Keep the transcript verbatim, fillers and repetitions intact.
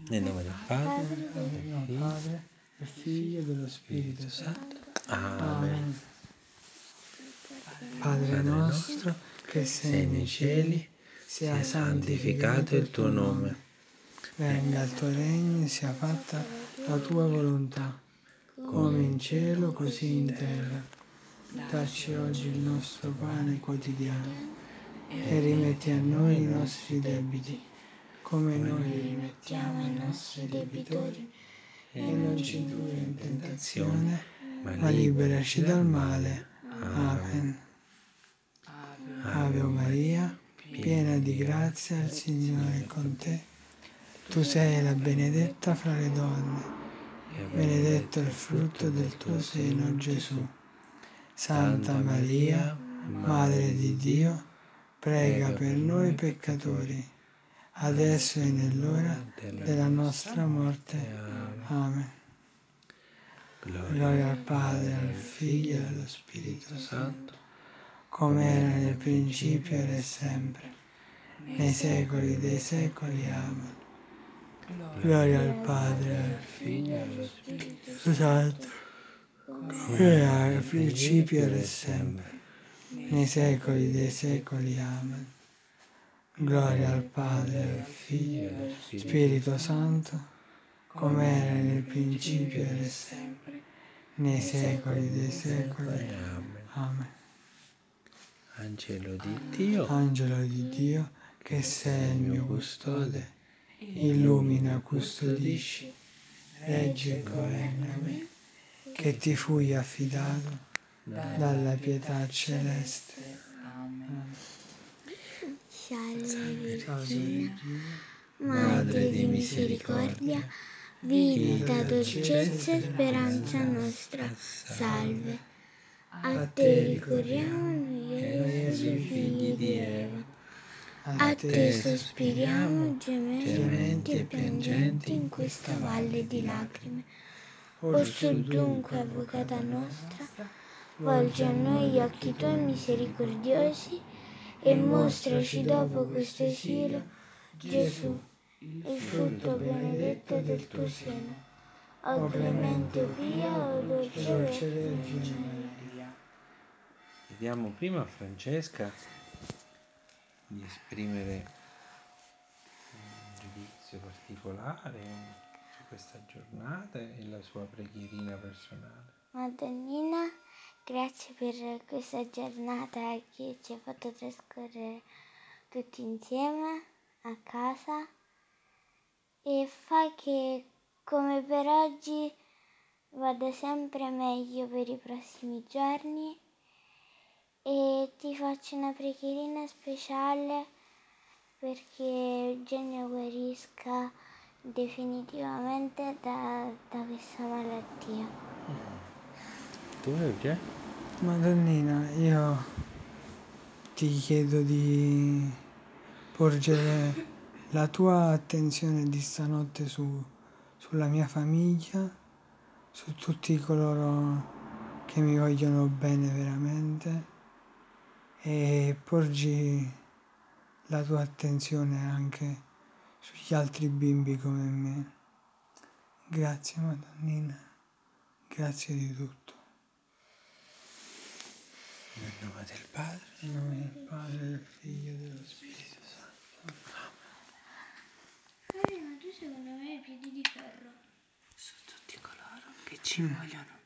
Nel nome del Padre, del Padre, del Figlio e dello Spirito Santo. Amen. Padre nostro, che sei nei cieli, sia santificato il tuo nome. Venga il tuo regno, sia fatta la tua volontà, come in cielo, così in terra. Dacci oggi il nostro pane quotidiano e rimetti a noi i nostri debiti, come noi rimettiamo ai nostri debitori, e non ci indurre in tentazione, ma liberaci dal male. Amen. Ave Maria, piena di grazia, il Signore è con te. Tu sei la benedetta fra le donne, benedetto è il frutto del tuo seno, Gesù. Santa Maria, Madre di Dio, prega per noi peccatori, adesso e nell'ora della nostra morte. Amen. Gloria al Padre, al Figlio e allo Spirito Santo, come era nel principio ed è sempre, nei secoli dei secoli. Amen. Gloria al Padre, al Figlio e allo Spirito Santo, come era nel principio ed è sempre, nei secoli dei secoli. Amen. Gloria al Padre, al Figlio e allo Spirito Santo, come era nel principio ed è sempre, nei secoli dei secoli. Amen. Angelo di Dio, Angelo di Dio, che sei il mio custode, illumina, custodisci, reggi e governa me, che ti fui affidato dalla pietà celeste. Amen. Salve Regina, Madre di misericordia, vita, dolcezza e speranza nostra, salve. A te ricorriamo noi Gesù, figli di Eva, a te sospiriamo, gementi e piangenti in questa valle di lacrime. Orsù dunque, avvocata nostra, volgi a noi gli occhi tuoi misericordiosi e mostraci dopo questo esilo Gesù, il frutto benedetto del tuo seno. O clemente, o pia, o dolce Vergine Maria. chiediamo prima a Francesca di esprimere un giudizio particolare su questa giornata e la sua preghierina personale. Madonnina, grazie per questa giornata che ci ha fatto trascorrere tutti insieme a casa e fa che come per oggi vada sempre meglio per i prossimi giorni, e ti faccio una preghierina speciale perché Eugenio guarisca definitivamente da, da questa malattia. Tu, Eugenio? Madonnina, io ti chiedo di porgere la tua attenzione di stanotte su, sulla mia famiglia, su tutti coloro che mi vogliono bene veramente, e porgi la tua attenzione anche sugli altri bimbi come me. Grazie Madonnina, grazie di tutto. Nel nome del Padre, In nome del Padre, del Figlio e dello Spirito Santo. Marina, tu secondo me hai piedi di ferro. Su tutti coloro che ci vogliono